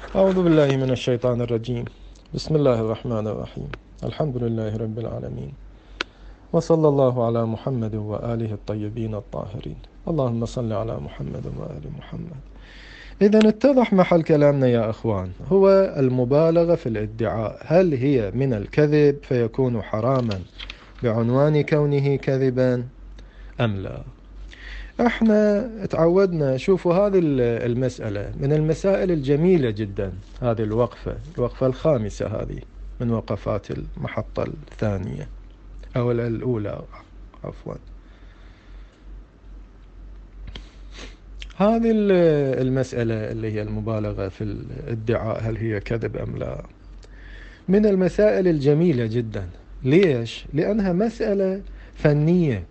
أعوذ بالله من الشيطان الرجيم. بسم الله الرحمن الرحيم. الحمد لله رب العالمين، وصلى الله على محمد وآله الطيبين الطاهرين. اللهم صل على محمد وآل محمد. إذا اتضح محل كلامنا يا أخوان، هو المبالغة في الادعاء، هل هي من الكذب فيكون حراما بعنوان كونه كذبا أم لا؟ احنا تعودنا، شوفوا هذه المسألة من المسائل الجميلة جدا. هذه الوقفة الخامسة هذه من وقفات المحطة الثانية أو الأولى عفوا. هذه المسألة اللي هي المبالغة في الادعاء، هل هي كذب أم لا، من المسائل الجميلة جدا. ليش؟ لأنها مسألة فنية،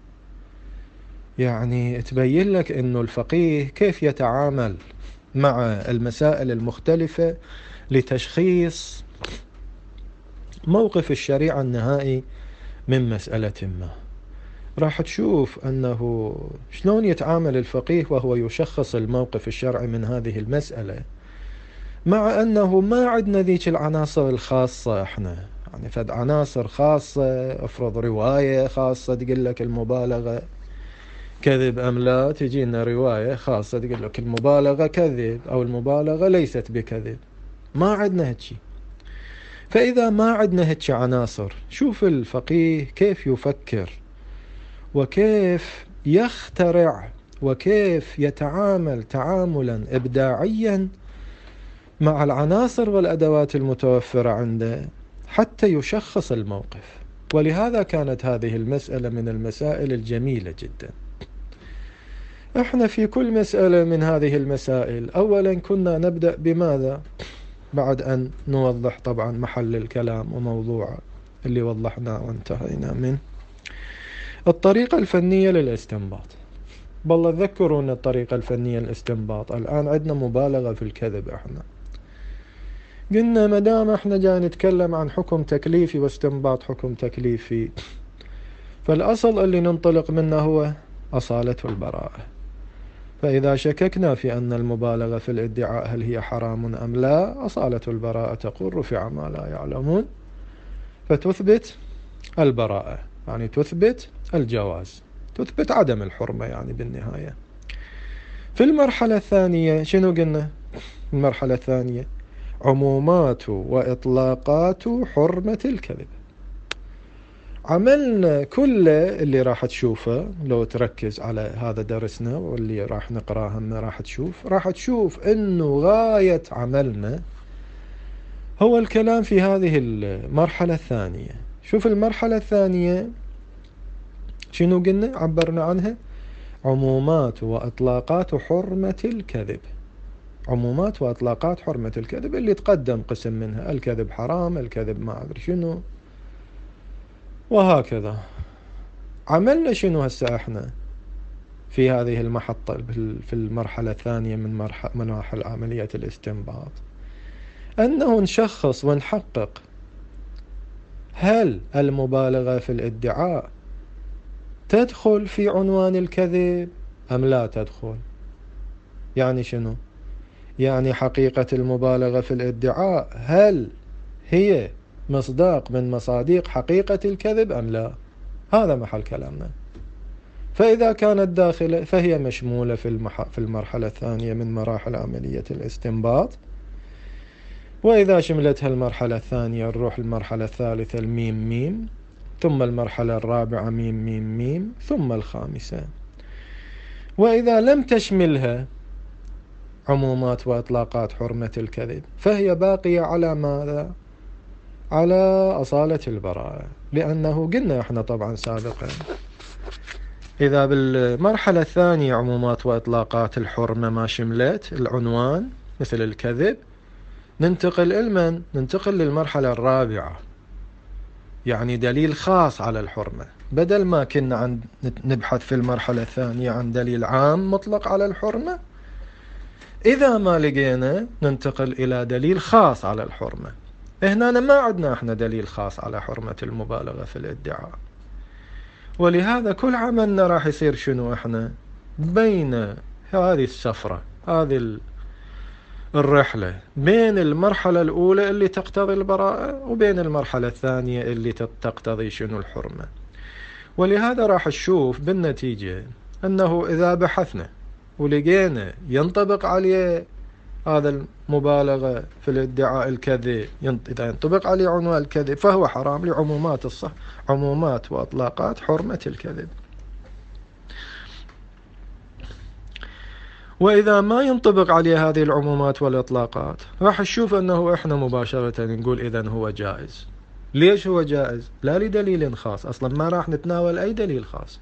يعني تبين لك أنه الفقيه كيف يتعامل مع المسائل المختلفة لتشخيص موقف الشريعة النهائي من مسألة ما. راح تشوف أنه شلون يتعامل الفقيه وهو يشخص الموقف الشرعي من هذه المسألة، مع أنه ما عندنا ذيك العناصر الخاصة. احنا يعني فد عناصر خاصة، افرض رواية خاصة تقول لك المبالغة كذب أم لا، تجينا رواية خاصة تقول لك المبالغة كذب أو المبالغة ليست بكذب. ما عندنا هالشي. فإذا ما عندنا هالشي عناصر، شوف الفقيه كيف يفكر وكيف يخترع وكيف يتعامل تعاملا إبداعيا مع العناصر والأدوات المتوفرة عنده حتى يشخص الموقف. ولهذا كانت هذه المسألة من المسائل الجميلة جدا. احنا في كل مسألة من هذه المسائل أولا كنا نبدأ بماذا؟ بعد أن نوضح طبعا محل الكلام وموضوعه اللي وضحناه وانتهينا منه، الطريقة الفنية للاستنباط. بالله تذكرون الطريقة الفنية للاستنباط. الآن عندنا مبالغة في الكذب. احنا قلنا مدام احنا جاي نتكلم عن حكم تكليفي واستنباط حكم تكليفي، فالأصل اللي ننطلق منه هو أصالة البراءة. فإذا شككنا في أن المبالغة في الادعاء هل هي حرام أم لا، أصالة البراءة تقول رفع ما لا يعلمون، فتثبت البراءة، يعني تثبت الجواز، تثبت عدم الحرمة يعني بالنهاية. في المرحلة الثانية شنو قلنا؟ المرحلة الثانية عمومات وإطلاقات حرمة الكذب. عملنا كل اللي راح تشوفه لو تركز على هذا درسنا واللي راح نقراه هم راح تشوف انه غاية عملنا هو الكلام في هذه المرحلة الثانية. شوف المرحلة الثانية شنو قلنا عبرنا عنها؟ عمومات وإطلاقات حرمة الكذب. عمومات وإطلاقات حرمة الكذب اللي تقدم قسم منها الكذب حرام، الكذب ما أدري شنو، وهكذا. عملنا شنو هسه احنا في هذه المحطة في المرحلة الثانية من مراحل عملية الاستنباط؟ أنه نشخص ونحقق هل المبالغة في الادعاء تدخل في عنوان الكذب أم لا تدخل. يعني شنو؟ يعني حقيقة المبالغة في الادعاء هل هي مصداق من مصادق حقيقة الكذب أم لا؟ هذا محل كلامنا. فإذا كانت داخلة فهي مشمولة في المرحلة الثانية من مراحل عملية الاستنباط. وإذا شملتها المرحلة الثانية نروح المرحلة الثالثة الميم ميم، ثم المرحلة الرابعة ميم ميم ميم، ثم الخامسة. وإذا لم تشملها عمومات وإطلاقات حرمة الكذب فهي باقية على ماذا؟ على أصالة البراءة. لأنه قلنا احنا طبعا سابقا إذا بالمرحلة الثانية عمومات وإطلاقات الحرمة ما شملت العنوان مثل الكذب، ننتقل للمرحلة الرابعة، يعني دليل خاص على الحرمة. بدل ما كنا نبحث في المرحلة الثانية عن دليل عام مطلق على الحرمة، إذا ما لقينا ننتقل إلى دليل خاص على الحرمة. هنا ما عندنا احنا دليل خاص على حرمة المبالغة في الادعاء. ولهذا كل عملنا راح يصير شنو؟ احنا بين هذه السفرة، هذه الرحلة بين المرحلة الأولى اللي تقتضي البراءة وبين المرحلة الثانية اللي تقتضي شنو الحرمة. ولهذا راح نشوف بالنتيجة أنه إذا بحثنا ولقينا ينطبق عليه هذا المبالغة في الادعاء الكذب، إذا ينطبق عليه عنوان الكذب فهو حرام لعمومات عمومات وأطلاقات حرمة الكذب. وإذا ما ينطبق عليه هذه العمومات والإطلاقات راح نشوف أنه إحنا مباشرة نقول إذن هو جائز. ليش هو جائز؟ لا لدليل خاص، أصلا ما راح نتناول أي دليل خاص،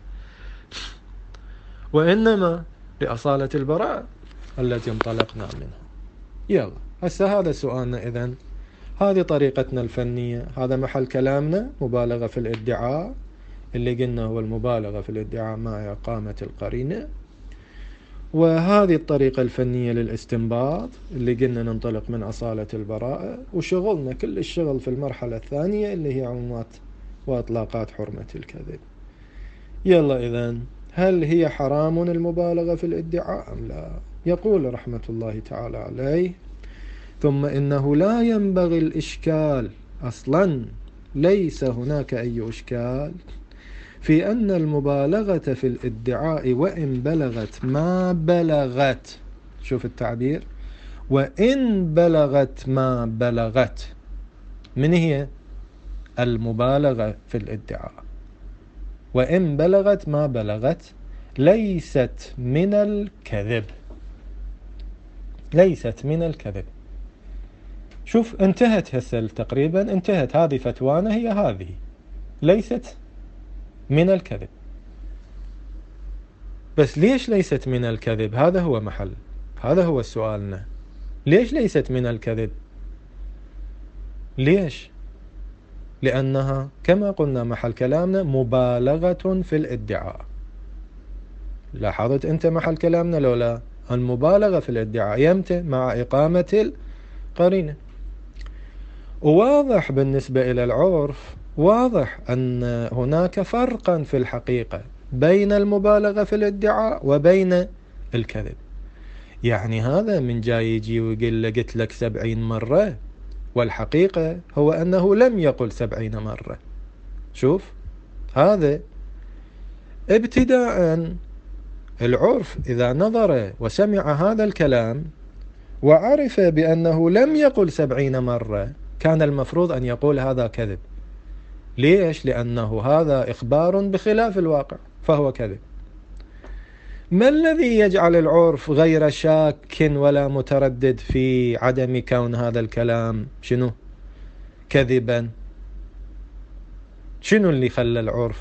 وإنما لأصالة البراءة التي انطلقنا منها. يلا هسه هذا سؤالنا. إذن هذه طريقتنا الفنية، هذا محل كلامنا مبالغة في الادعاء، اللي قلنا هو المبالغة في الادعاء مع إقامة القرينة. وهذه الطريقة الفنية للاستنباط اللي قلنا ننطلق من أصالة البراءة، وشغلنا كل الشغل في المرحلة الثانية اللي هي عمومات وأطلاقات حرمة الكذب. يلا إذن هل هي حرام المبالغة في الادعاء أم لا؟ يقول رحمة الله تعالى عليه: ثم إنه لا ينبغي الإشكال، أصلا ليس هناك أي إشكال في أن المبالغة في الادعاء وإن بلغت ما بلغت، شوف التعبير، وإن بلغت ما بلغت، من هي المبالغة في الادعاء؟ وإن بلغت ما بلغت ليست من الكذب، ليست من الكذب. شوف انتهت هسه تقريبا، انتهت هذه فتوانا، هي هذه ليست من الكذب. بس ليش ليست من الكذب؟ هذا هو محل، هذا هو سؤالنا. ليش ليست من الكذب؟ ليش؟ لأنها كما قلنا محل كلامنا مبالغة في الادعاء. لاحظت أنت محل كلامنا لولا المبالغة في الادعاء يمتى؟ مع إقامة القرينة. وواضح بالنسبة إلى العرف، واضح أن هناك فرقا في الحقيقة بين المبالغة في الادعاء وبين الكذب. يعني هذا من جاي يجي ويقول قلت لك 70 مرة، والحقيقة هو أنه لم يقل 70 مرة. شوف هذا ابتداء العرف إذا نظر وسمع هذا الكلام وعرف بأنه لم يقل 70 مرة كان المفروض أن يقول هذا كذب. ليش؟ لأنه هذا إخبار بخلاف الواقع فهو كذب. ما الذي يجعل العرف غير شاك ولا متردد في عدم كون هذا الكلام شنو؟ كذبا. شنو اللي خلى العرف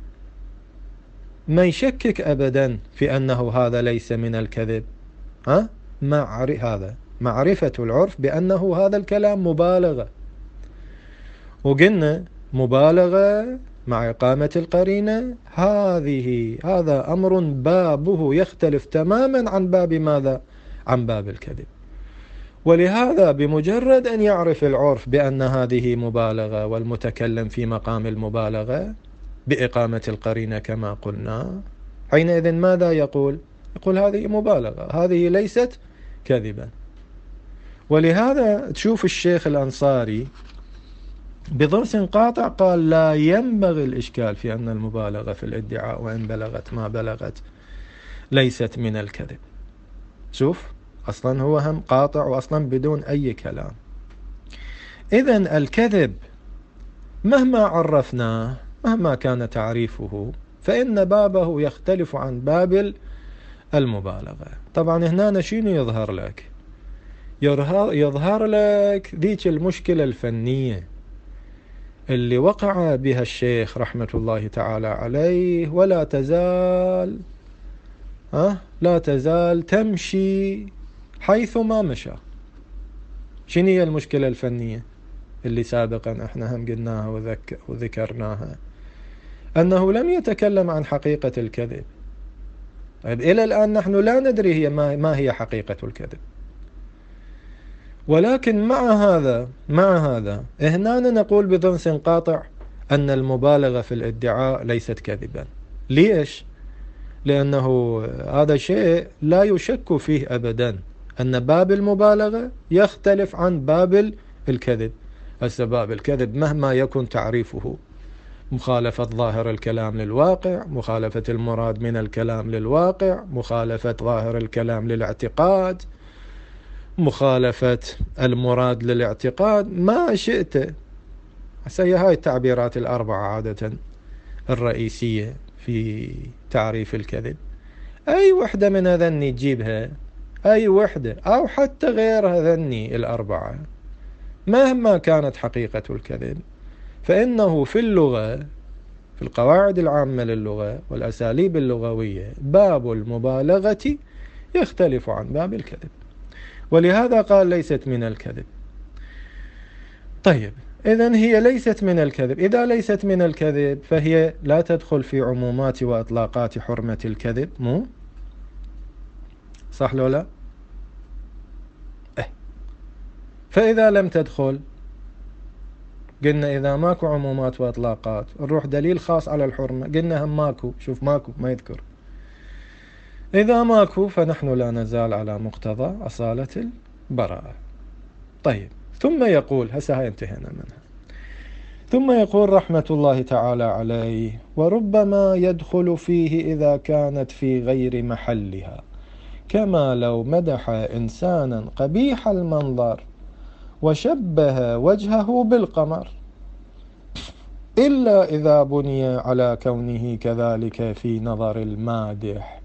ما يشكك أبدا في أنه هذا ليس من الكذب؟ هذا معرفة العرف بأنه هذا الكلام مبالغة، وقلنا مبالغة مع إقامة القرينة هذا أمر بابه يختلف تماما عن باب ماذا؟ عن باب الكذب. ولهذا بمجرد أن يعرف العرف بأن هذه مبالغة والمتكلم في مقام المبالغة بإقامة القرينة كما قلنا، حينئذ ماذا يقول؟ يقول هذه مبالغة، هذه ليست كذبا. ولهذا تشوف الشيخ الأنصاري بضرس قاطع قال لا ينبغي الإشكال في أن المبالغة في الادعاء وإن بلغت ما بلغت ليست من الكذب. شوف أصلا هو هم قاطع وأصلا بدون أي كلام. إذن الكذب مهما عرفناه مهما كان تعريفه فإن بابه يختلف عن باب المبالغة. طبعا هنا شنو يظهر لك؟ يظهر لك ذيك المشكلة الفنية اللي وقع بها الشيخ رحمة الله تعالى عليه، ولا تزال لا تزال تمشي حيثما مشى. شنو هي المشكلة الفنية اللي سابقا احنا هم قلناها وذكرناها؟ أنه لم يتكلم عن حقيقة الكذب. إلى الآن نحن لا ندري هي ما هي حقيقة الكذب. ولكن مع هذا هنا نقول بضنس قاطع أن المبالغة في الادعاء ليست كذبا. ليش؟ لأنه هذا شيء لا يشك فيه أن باب المبالغة يختلف عن باب الكذب. هسه باب الكذب مهما يكن تعريفه، مخالفة ظاهر الكلام للواقع، مخالفة المراد من الكلام للواقع، مخالفة ظاهر الكلام للاعتقاد، مخالفة المراد للاعتقاد، ما شئت. هاي التعبيرات الأربعة عادة الرئيسية في تعريف الكذب. أي وحدة من هذني تجيبها، أي وحدة أو حتى غير هذني الأربعة، مهما كانت حقيقة الكذب، فإنه في اللغة، في القواعد العامة للغة والأساليب اللغوية، باب المبالغة يختلف عن باب الكذب، ولهذا قال ليست من الكذب. طيب، إذن هي ليست من الكذب. إذا ليست من الكذب فهي لا تدخل في عمومات وإطلاقات حرمة الكذب، مو صح لو لا؟ فإذا لم تدخل، قلنا إذا ماكو عمومات وإطلاقات نروح دليل خاص على الحرمة، قلنا هم ماكو، شوف ماكو ما يذكر. إذا ماكو فنحن لا نزال على مقتضى أصالة البراءة. طيب، ثم يقول، هسه هاي انتهينا منها، ثم يقول رحمة الله تعالى عليه: وربما يدخل فيه إذا كانت في غير محلها، كما لو مدح إنسانا قبيح المنظر وشبه وجهه بالقمر، إلا إذا بني على كونه كذلك في نظر المادح،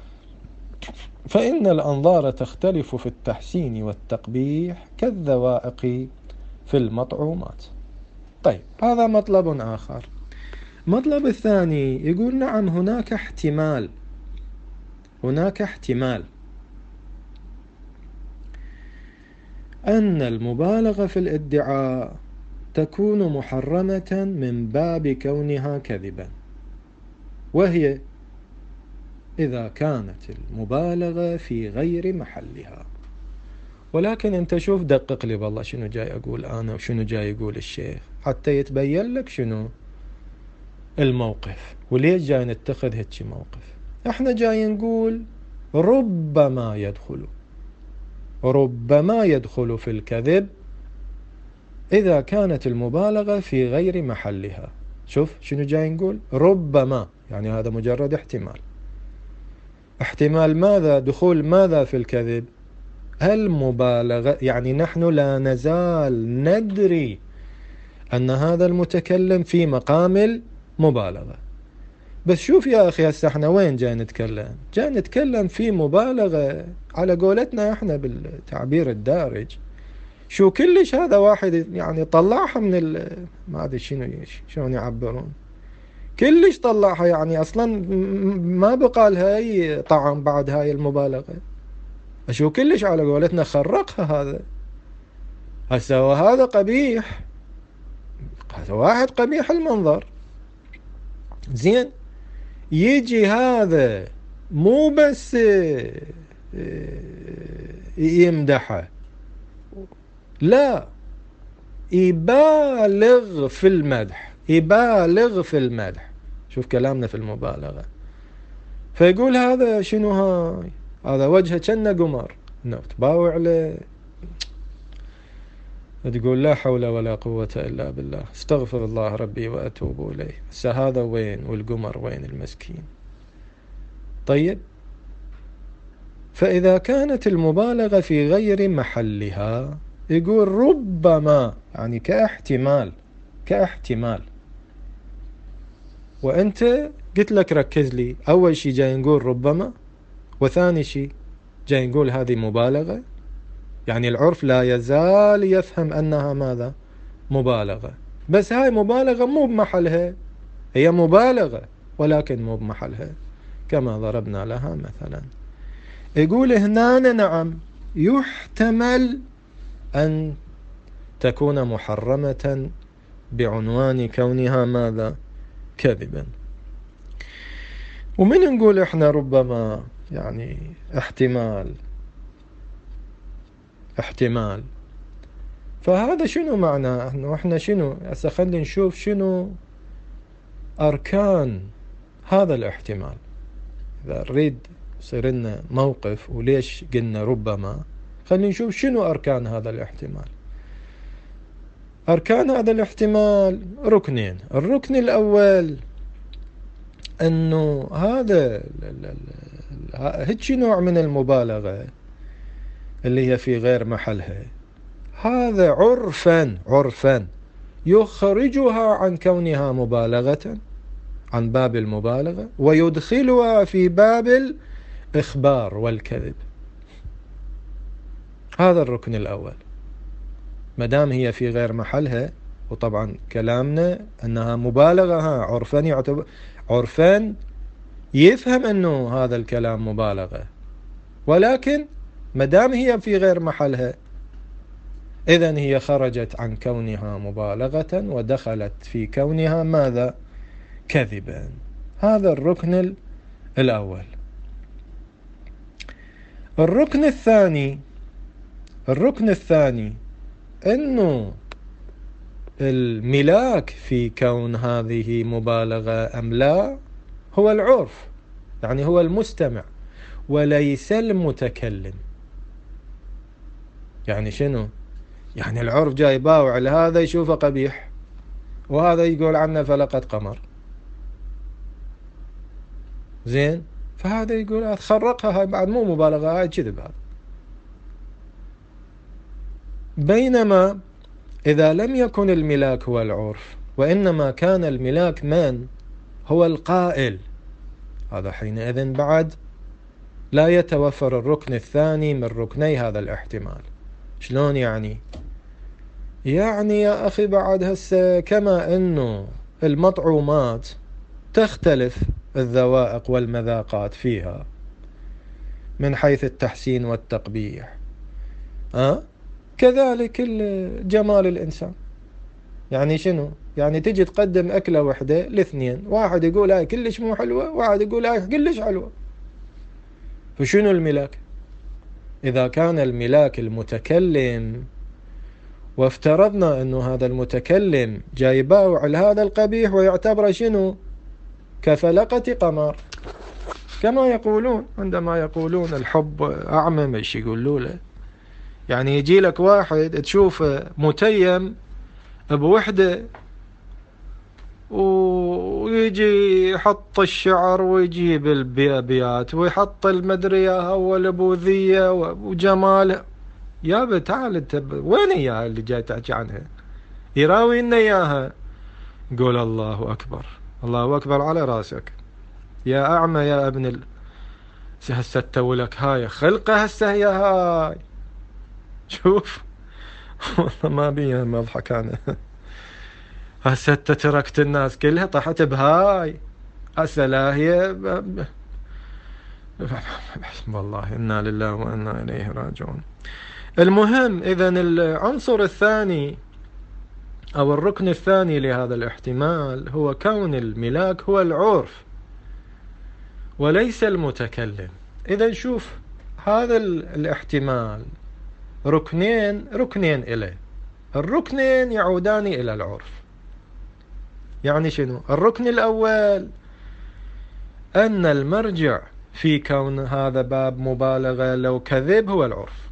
فإن الأنظار تختلف في التحسين والتقبيح كالذوائق في المطعومات. طيب، هذا مطلب آخر. مطلب الثاني يقول: نعم، هناك احتمال أن المبالغة في الادعاء تكون محرمة من باب كونها كذبا، وهي إذا كانت المبالغة في غير محلها. ولكن أنت شوف، دقق لي بالله شنو جاي أقول أنا وشنو جاي يقول الشيخ، حتى يتبين لك شنو الموقف وليش جاي نتخذ هيك موقف. احنا جاي نقول ربما يدخل في الكذب إذا كانت المبالغة في غير محلها. شوف شنو جاي نقول، ربما، يعني هذا مجرد احتمال ماذا؟ دخول ماذا في الكذب؟ المبالغة. يعني نحن لا نزال ندري أن هذا المتكلم في مقام المبالغة. بس شوف يا أخي، هسه احنا وين جاي نتكلم؟ جاي نتكلم في مبالغة على قولتنا احنا بالتعبير الدارج. شو كلش هذا واحد يعني طلعها من ما أدري شلون يعبرون، كلش طلعها، يعني أصلا ما بقى لها أي طعم بعد هاي المبالغة. شو كلش على قولتنا خرقها هذا. هسه وهذا قبيح، هذا واحد قبيح المنظر، زين، يجي هذا مو بس يمدحه، لا، يبالغ في المدح. شوف كلامنا في المبالغة. فيقول هذا شنو هاي؟ هذا وجهه كأنه قمر، انه تباوع عليه، تقول لا حول ولا قوة إلا بالله، استغفر الله ربي وأتوب إليه. هذا وين؟ والقمر وين المسكين؟ طيب، فإذا كانت المبالغة في غير محلها، يقول ربما، يعني كاحتمال. وأنت قلت لك ركز لي، أول شيء جاي نقول ربما، وثاني شيء جاي نقول هذه مبالغة. يعني العرف لا يزال يفهم أنها ماذا؟ مبالغة. بس هاي مبالغة مو بمحلها، هي مبالغة ولكن مو بمحلها، كما ضربنا لها مثلا. يقول هنا نعم، يحتمل أن تكون محرمة بعنوان كونها ماذا؟ كذبا. ومن نقول احنا ربما، يعني احتمال. فهذا شنو معناه؟ انه احنا شنو هسه، خلينا نشوف شنو اركان هذا الاحتمال. اذا نريد يصير لنا موقف وليش قلنا ربما، خلينا نشوف شنو أركان هذا الاحتمال. أركان هذا الاحتمال ركنين. الركن الأول أنه هذا هيك نوع من المبالغة اللي هي في غير محلها، هذا عرفا يخرجها عن كونها مبالغة، عن باب المبالغة، ويدخلها في باب الإخبار والكذب. هذا الركن الأول. مدام هي في غير محلها، وطبعا كلامنا أنها مبالغة، عرفا يفهم أنه هذا الكلام مبالغة، ولكن مدام هي في غير محلها إذن هي خرجت عن كونها مبالغة ودخلت في كونها ماذا؟ كذبا. هذا الركن الأول. الركن الثاني أنه الملاك في كون هذه مبالغة أم لا هو العرف، يعني هو المستمع وليس المتكلم. يعني شنو؟ يعني العرف جاي يباوع لهذا يشوفه قبيح، وهذا يقول عنه فلقد قمر، زين، فهذا يقول خرقها، هاي بعد مو مبالغة، هاي كذب. هذا بينما إذا لم يكن الملاك هو العرف، وإنما كان الملاك من هو القائل، هذا حينئذ بعد لا يتوفر الركن الثاني من ركني هذا الاحتمال. شلون يعني؟ يعني يا أخي بعد هسه كما أنه المطعومات تختلف الذوائق والمذاقات فيها من حيث التحسين والتقبيح، كذلك جمال الإنسان. يعني شنو؟ يعني تجي تقدم أكلة وحدة لاثنين، واحد يقول هاي كلش مو حلوة، واحد يقول هاي كلش حلوة. فشنو الملاك؟ إذا كان الملاك المتكلم، وافترضنا أنه هذا المتكلم جاي يباوع لهذا القبيح ويعتبر شنو؟ كفلقة قمر، كما يقولون عندما يقولون الحب أعمى، مش يقولوا له؟ يعني يجي لك واحد تشوفه متيم بوحدة، ويجي يحط الشعر ويجيب البيات ويحط المدرية والبوذية وجماله. يابا تعال انت وين اياها اللي جاي تحكي عنها؟ يراوي لنا اياها. قول الله اكبر، الله اكبر على راسك يا اعمى يا ابن هسه تولك هاي خلقه، هسه هي هاي. شوف والله ما بيها مضحك انا. هسه تركت الناس كلها طحت بهاي، هسه لا هي والله إنا لله وإنا إليه راجعون. المهم إذن العنصر الثاني أو الركن الثاني لهذا الاحتمال هو كون الملاك هو العرف وليس المتكلم. إذن شوف هذا الاحتمال ركنين إليه، الركنين يعودان إلى العرف. يعني شنو؟ الركن الأول أن المرجع في كون هذا باب مبالغة لو كذب هو العرف.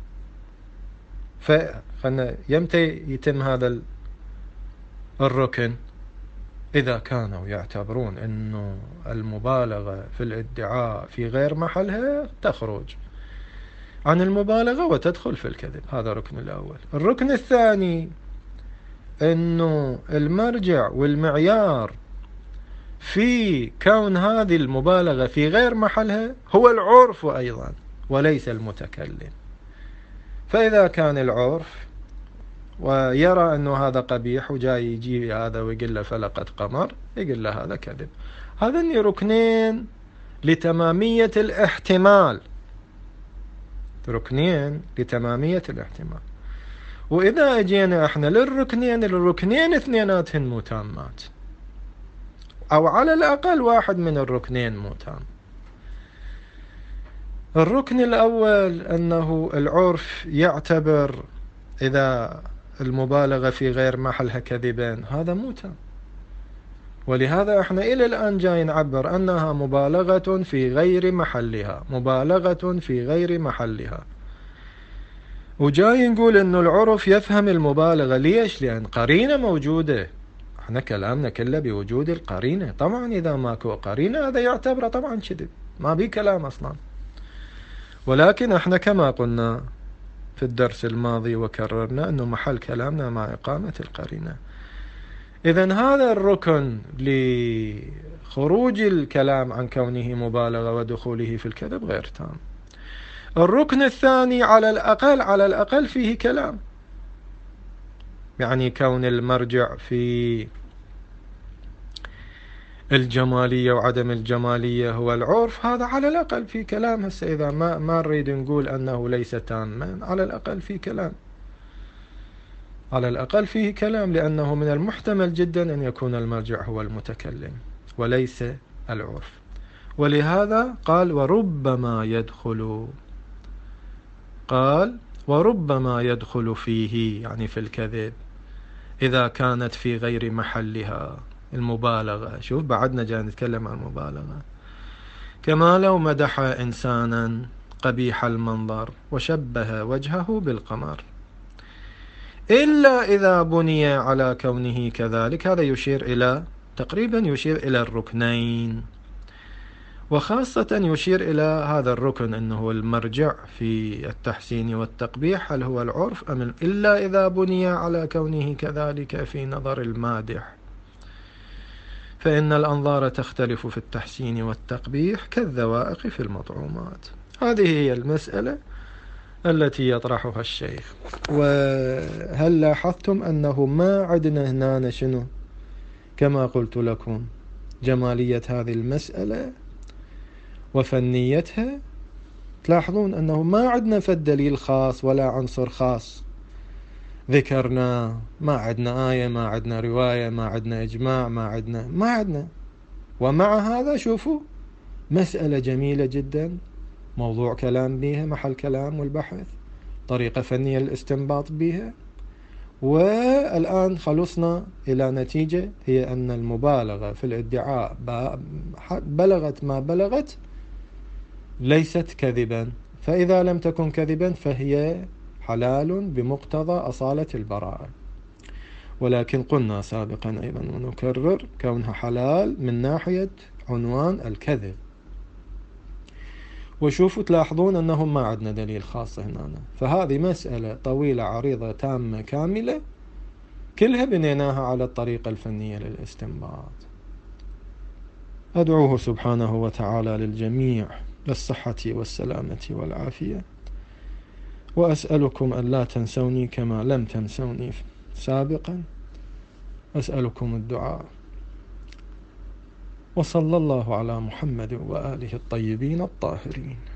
فخلنا يمتى يتم هذا الركن؟ إذا كانوا يعتبرون أنه المبالغة في الادعاء في غير محلها تخرج عن المبالغة وتدخل في الكذب. هذا الركن الأول. الركن الثاني أنه المرجع والمعيار في كون هذه المبالغة في غير محلها هو العرف أيضا وليس المتكلم. فإذا كان العرف ويرى أنه هذا قبيح وجاي يجي هذا ويقول له فلقد قمر، يقول له هذا كذب. هذين ركنين لتمامية الاحتمال، ركنين لتمامية الاحتمال. وإذا أجينا احنا الركنين اثنيناتهن مو تامات، أو على الأقل واحد من الركنين مو تام. الركن الأول أنه العرف يعتبر إذا المبالغة في غير محلها كذبين، هذا مو تام. ولهذا احنا إلى الآن جاي نعبر أنها مبالغة في غير محلها، مبالغة في غير محلها. وجاي نقول انه العرف يفهم المبالغة. ليش؟ لان قرينة موجودة. احنا كلامنا كله بوجود القرينة. طبعا اذا ماكو قرينة هذا يعتبره طبعا كذب، ما بي كلام اصلا. ولكن احنا كما قلنا في الدرس الماضي وكررنا انه محل كلامنا مع اقامة القرينة. اذا هذا الركن لخروج الكلام عن كونه مبالغة ودخوله في الكذب غير تام. الركن الثاني على الأقل فيه كلام، يعني كون المرجع في الجمالية وعدم الجمالية هو العرف، هذا على الأقل في كلام. هسه إذا ما نريد نقول أنه ليس تاما، على الأقل في كلام، على الأقل فيه كلام، لأنه من المحتمل جدا أن يكون المرجع هو المتكلم وليس العرف. ولهذا قال وربما يدخل فيه، يعني في الكذب، إذا كانت في غير محلها المبالغة. شوف بعدنا جاي نتكلم عن المبالغة. كما لو مدح إنسانا قبيح المنظر وشبه وجهه بالقمر، إلا إذا بني على كونه كذلك. هذا تقريبا يشير إلى الركنين، وخاصة يشير إلى هذا الركن أنه المرجع في التحسين والتقبيح هل هو العرف أم إلا إذا بني على كونه كذلك في نظر المادح، فإن الأنظار تختلف في التحسين والتقبيح كالذوائق في المطعومات. هذه هي المسألة التي يطرحها الشيخ. وهل لاحظتم أنه ما عدنا هنا شنو كما قلت لكم جمالية هذه المسألة وفنيتها؟ تلاحظون أنه ما عدنا دليل خاص ولا عنصر خاص ذكرنا، ما عدنا آية، ما عدنا رواية، ما عدنا إجماع، ما عدنا. ومع هذا شوفوا مسألة جميلة جدا، موضوع كلام بها، محل كلام والبحث، طريقة فنية للاستنباط بها. والآن خلصنا إلى نتيجة، هي أن المبالغة في الادعاء بلغت ما بلغت ليست كذبا، فإذا لم تكن كذبا فهي حلال بمقتضى أصالة البراءة. ولكن قلنا سابقا أيضا ونكرر كونها حلال من ناحية عنوان الكذب. وشوفوا تلاحظون أنهم ما عندنا دليل خاص هنا، فهذه مسألة طويلة عريضة تامة كاملة كلها بنيناها على الطريقة الفنية للاستنباط. أدعوه سبحانه وتعالى للجميع للصحة والسلامة والعافية، وأسألكم أن لا تنسوني كما لم تنسوني سابقا. أسألكم الدعاء، وصلى الله على محمد وآله الطيبين الطاهرين.